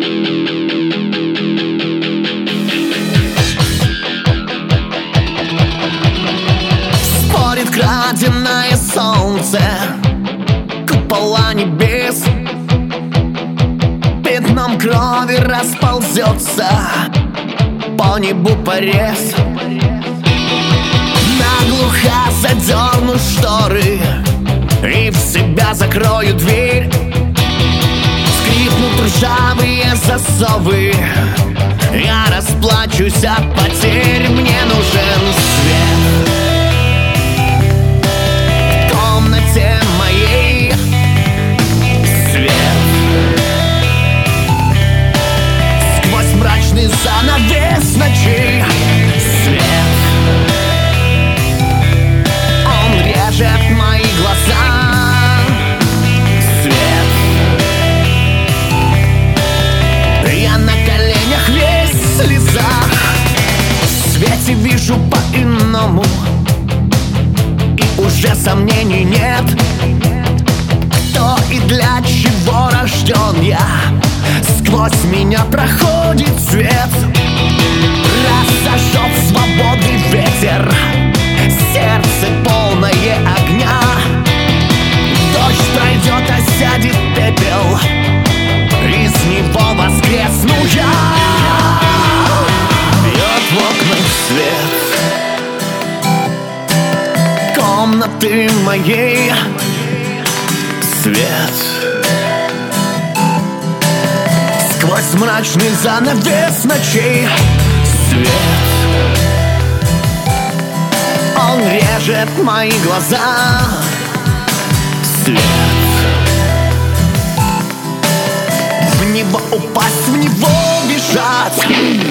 Спорит краденое солнце, купола небес, пятном крови расползется по небу порез. Наглухо задерну шторы и в себя закрою дверь. Скрипнут ржавые засовы, я расплачусь от потерь. Мне нужен свет в комнате моей, свет сквозь мрачный занавес ночей, свет. Он режет мои глаза, свет. Я на коленях весь в слезах. В свете вижу по-иному, и уже сомнений нет. Кто и для чего рожден я, сквозь меня проходит свет. Разожжет свободный ветер, сердце полное огня. Дождь пройдет, осядет пепел, из него воскресну я. Бьет в окнах свет комнаты моей, свет сквозь мрачный занавес ночей, свет. Он режет мои глаза, свет. В него упасть, в него бежать.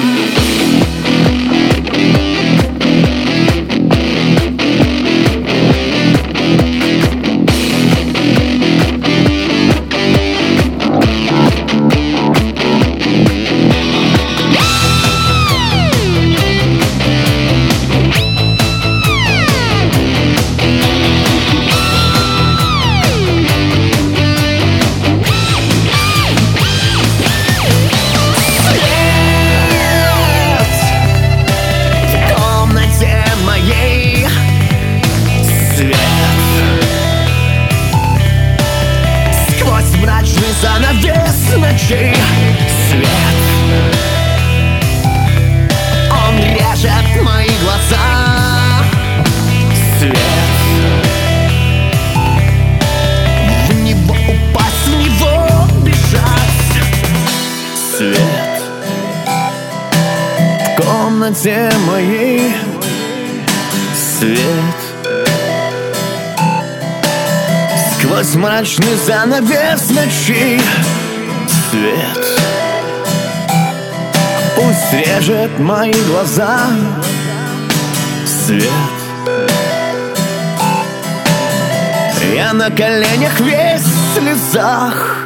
Занавес ночей, свет. Он режет мои глаза, свет. В него упасть, в него бежать, свет. В комнате моей, свет. Сквозь мрачный занавес ночей, свет. Пусть режет мои глаза, свет. Я на коленях весь в слезах.